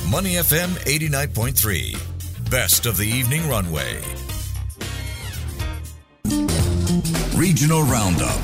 Money FM 89.3. Best of the evening runway. Regional Roundup.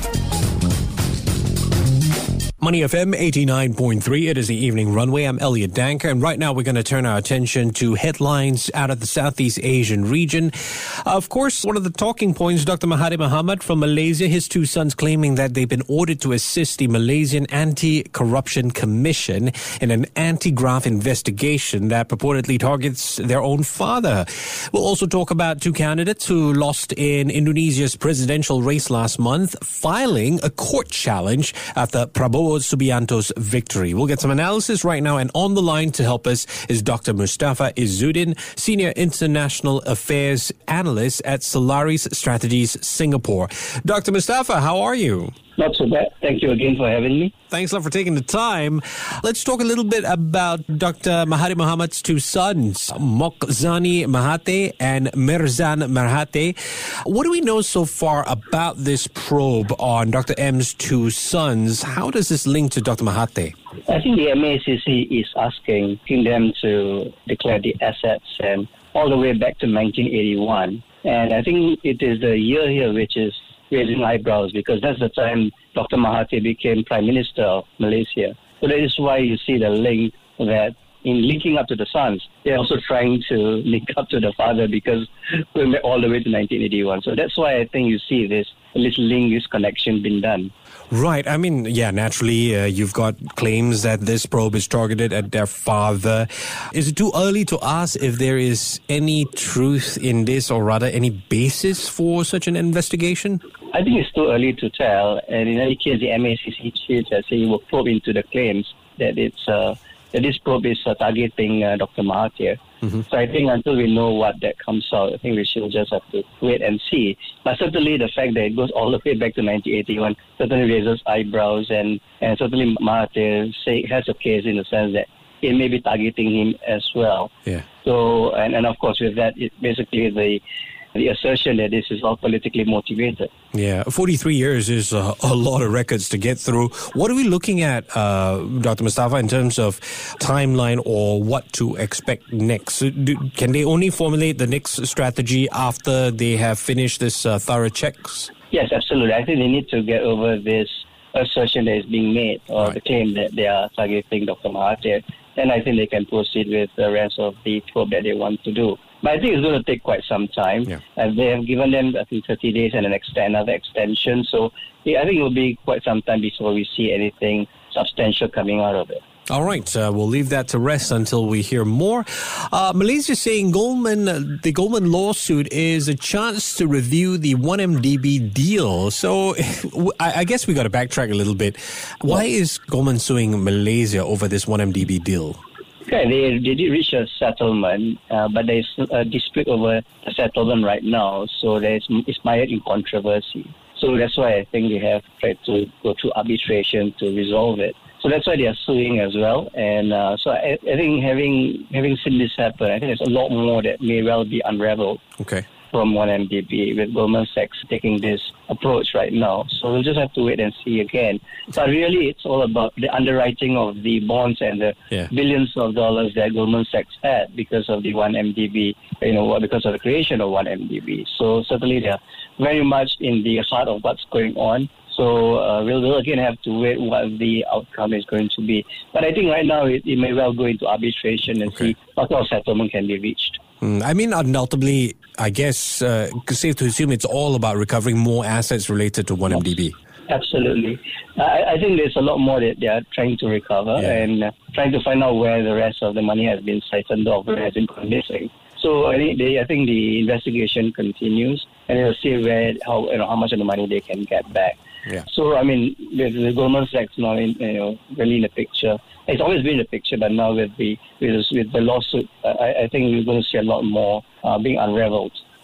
Money FM 89.3. It is the evening runway. I'm Elliot Danker, and right now we're going to turn our attention to headlines out of the Southeast Asian region. Of course, one of the talking points, Dr. Mahathir Mohamad from Malaysia, his two sons claiming that they've been ordered to assist the Malaysian Anti-Corruption Commission in an anti-graft investigation that purportedly targets their own father. We'll also talk about two candidates who lost in Indonesia's presidential race last month, filing a court challenge after Prabowo Subianto's victory. We'll get some analysis right now, and on the line to help us is Dr. Mustafa Izzuddin, Senior International Affairs Analyst at Solaris Strategies Singapore. Dr. Mustafa, how are you? Not so bad. Thank you again for having me. Thanks a lot for taking the time. Let's talk a little bit about Dr. Mahathir Mohamad's two sons, Mokzani Mahathir and Mirzan Mahathir. What do we know so far about this probe on Dr. M's two sons? How does this link to Dr. Mahathir? I think the MACC is asking them to declare the assets and all the way back to 1981. And I think it is the year here which is raising eyebrows, because that's the time Dr. Mahathir became Prime Minister of Malaysia. So that is why you see the link that in linking up to the sons, they're also trying to link up to the father, because going back all the way to 1981. So that's why I think you see this little link, this connection being done. Right. I mean, yeah, naturally, you've got claims that this probe is targeted at their father. Is it too early to ask if there is any truth in this, or rather any basis for such an investigation? I think it's too early to tell. And in any case, the MACC chief has said he will probe into the claims that that this probe is targeting Dr. Mahathir. Mm-hmm. So I think until we know what that comes out, I think we should just have to wait and see. But certainly the fact that it goes all the way back to 1981 certainly raises eyebrows, and certainly Mahathir has a case in the sense that it may be targeting him as well. Yeah. So, and of course with that, it basically the assertion that this is all politically motivated. Yeah, 43 years is a lot of records to get through. What are we looking at, Dr. Mustafa, in terms of timeline or what to expect next? Can they only formulate the next strategy after they have finished this thorough checks? Yes, absolutely. I think they need to get over this assertion that is being made, or the claim that they are targeting Dr. Mahathir. Then I think they can proceed with the rest of the probe that they want to do. But I think it's going to take quite some time. Yeah. They have given them, I think, 30 days and another extension. So I think it will be quite some time before we see anything substantial coming out of it. All right, we'll leave that to rest until we hear more. Malaysia is saying the Goldman lawsuit is a chance to review the 1MDB deal. So I guess we got to backtrack a little bit. Why is Goldman suing Malaysia over this 1MDB deal? Okay, they did reach a settlement, but there's a dispute over the settlement right now, so it's mired in controversy. So that's why I think they have tried to go through arbitration to resolve it. So that's why they are suing as well. And so I think having seen this happen, I think there's a lot more that may well be unraveled. Okay. From 1MDB, with Goldman Sachs taking this approach right now. So we'll just have to wait and see again. But really, it's all about the underwriting of the bonds and the billions of dollars that Goldman Sachs had because of the 1MDB, because of the creation of 1MDB. So certainly they're very much in the heart of what's going on. So we'll again have to wait what the outcome is going to be. But I think right now it may well go into arbitration and see what sort of settlement can be reached. I mean, ultimately, I guess safe to assume it's all about recovering more assets related to 1MDB. Absolutely. I think there's a lot more that they are trying to recover and trying to find out where the rest of the money has been siphoned off, where it has been missing. So I think the investigation continues, and they'll see how much of the money they can get back. Yeah. So I mean, the Goldman Sachs now, really in the picture. It's always been in the picture, but now with the lawsuit, I think we're going to see a lot more being unraveled.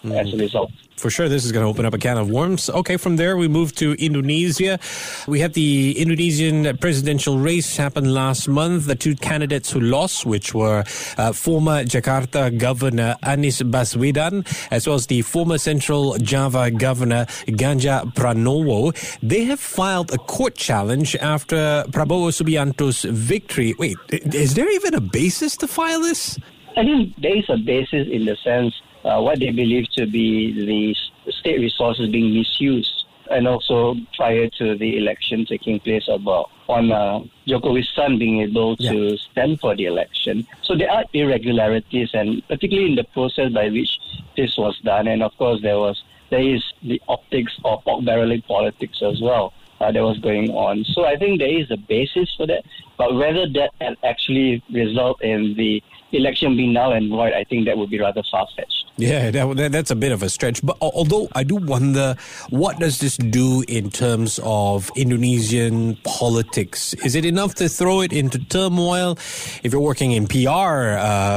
as a result. For sure, this is going to open up a can of worms. Okay, from there we move to Indonesia. We had the Indonesian presidential race happen last month. The two candidates who lost, which were former Jakarta Governor Anies Baswedan, as well as the former Central Java Governor Ganjar Pranowo, they have filed a court challenge after Prabowo Subianto's victory. Wait, is there even a basis to file this? I think there is a basis in the sense what they believe to be the state resources being misused, and also prior to the election taking place on Jokowi's son being able to stand for the election. So there are irregularities, and particularly in the process by which this was done. And of course there is the optics of pork barreling politics as well that was going on. So I think there is a basis for that, but whether that can actually result in the election being null and void, I think that would be rather far-fetched. Yeah, that's a bit of a stretch. But although I do wonder, what does this do in terms of Indonesian politics? Is it enough to throw it into turmoil? If you're working in PR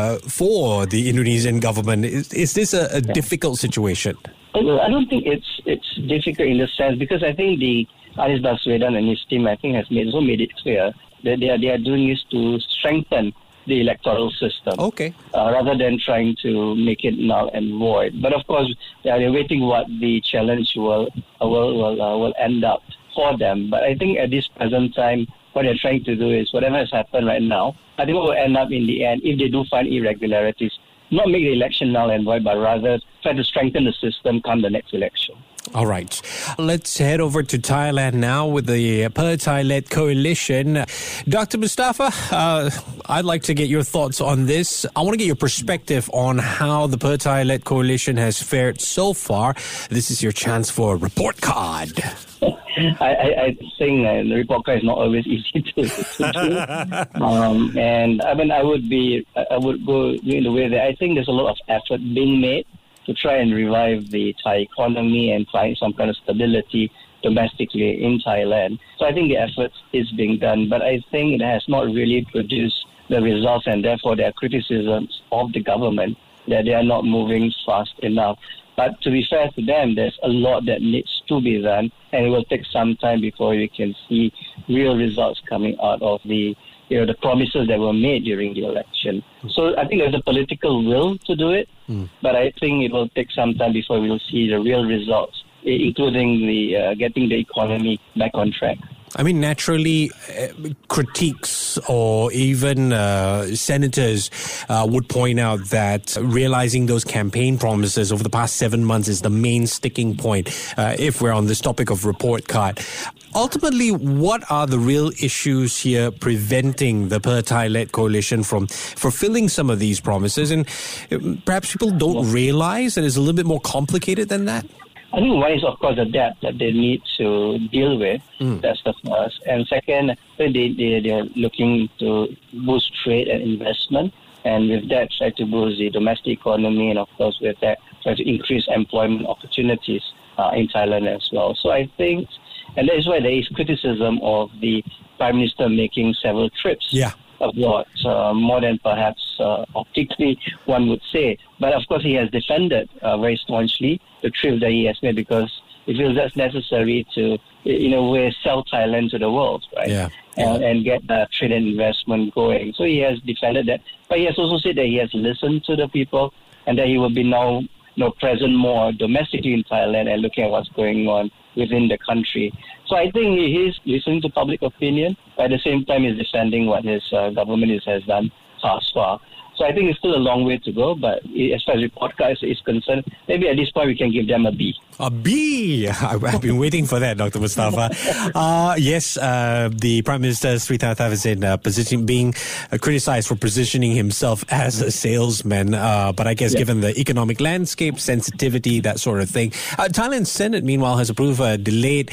for the Indonesian government, is this a difficult situation? I don't think it's difficult in the sense, because I think the Anies Baswedan and his team, I think, has made it clear that they are doing this to strengthen the electoral system, rather than trying to make it null and void. But of course, they're waiting what the challenge will end up for them. But I think at this present time, what they're trying to do is whatever has happened right now, I think what will end up in the end, if they do find irregularities, not make the election null and void, but rather try to strengthen the system come the next election. All right. Let's head over to Thailand now with the Pheu-Thai-led coalition. Dr. Mustafa, I'd like to get your thoughts on this. I want to get your perspective on how the Pheu-Thai-led coalition has fared so far. This is your chance for a report card. I think the report card is not always easy to do. And I mean, I would go in the way that I think there's a lot of effort being made to try and revive the Thai economy and find some kind of stability domestically in Thailand. So I think the effort is being done, but I think it has not really produced the results, and therefore there are criticisms of the government that they are not moving fast enough. But to be fair to them, there's a lot that needs to be done, and it will take some time before we can see real results coming out of the promises that were made during the election. So I think there's a political will to do it, but I think it will take some time before we will see the real results, including the getting the economy back on track. I mean, naturally, critiques or even senators would point out that realizing those campaign promises over the past 7 months is the main sticking point if we're on this topic of report card. Ultimately, what are the real issues here preventing the Pheu-Thai-led coalition from fulfilling some of these promises? And perhaps people don't realize that it's a little bit more complicated than that? I think one is, of course, the debt that they need to deal with. That's the first. And second, they're looking to boost trade and investment. And with that, try to boost the domestic economy. And, of course, with that, try to increase employment opportunities in Thailand as well. So I think, and that is why there is criticism of the Prime Minister making several trips abroad, more than perhaps optically one would say. But, of course, he has defended very staunchly the trip that he has made, because he feels that's necessary to, in a way, sell Thailand to the world, right? And get trade and investment going. So he has defended that. But he has also said that he has listened to the people, and that he will be now present more domestically in Thailand and looking at what's going on within the country. So I think he is listening to public opinion, but at the same time he's defending what his government has done thus far. So I think it's still a long way to go, but as far as the podcast is concerned, maybe at this point we can give them a B. A B! I've been waiting for that, Dr. Mustafa. Yes, the Prime Minister, Sri Thavisin, being criticized for positioning himself as a salesman. But I guess given the economic landscape, sensitivity, that sort of thing. Thailand's Senate, meanwhile, has approved a delayed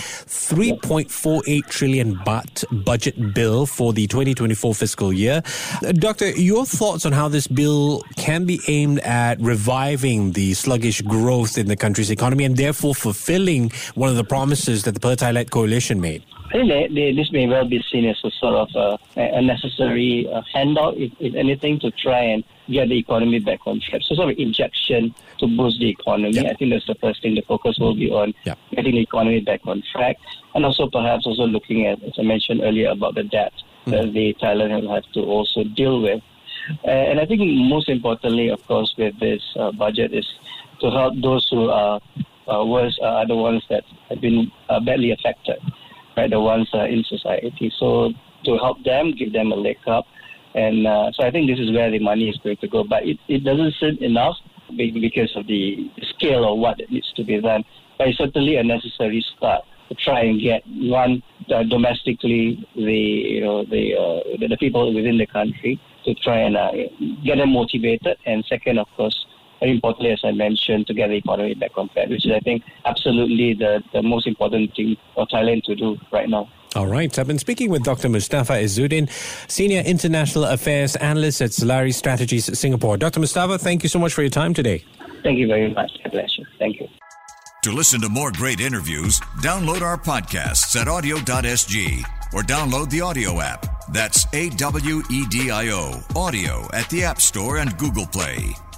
3.48 trillion baht budget bill for the 2024 fiscal year. Doctor, your thoughts on how this bill can be aimed at reviving the sluggish growth in the country's economy and therefore fulfilling one of the promises that the Pheu-Thai-led coalition made? I think this may well be seen as a sort of a necessary handout, if anything, to try and get the economy back on track. So sort of injection to boost the economy. Yep. I think that's the first thing. The focus will be on getting the economy back on track, and also perhaps also looking at, as I mentioned earlier, about the debt that the Thailand will have to also deal with. And I think most importantly, of course, with this budget is to help those who are worse, are the ones that have been badly affected. Right, the ones in society. So to help them, give them a leg up. And so I think this is where the money is going to go. But it doesn't seem enough because of the scale of what needs to be done. But it's certainly a necessary start to try and get, one, domestically, the people within the country to try and get them motivated. And second, of course, very importantly, as I mentioned, to get the economy back on track, which is, I think, absolutely the most important thing for Thailand to do right now. All right. I've been speaking with Dr. Mustafa Izzuddin, Senior International Affairs Analyst at Solaris Strategies Singapore. Dr. Mustafa, thank you so much for your time today. Thank you very much. A pleasure. Thank you. To listen to more great interviews, download our podcasts at audio.sg or download the audio app. That's AWEDIO, audio at the App Store and Google Play.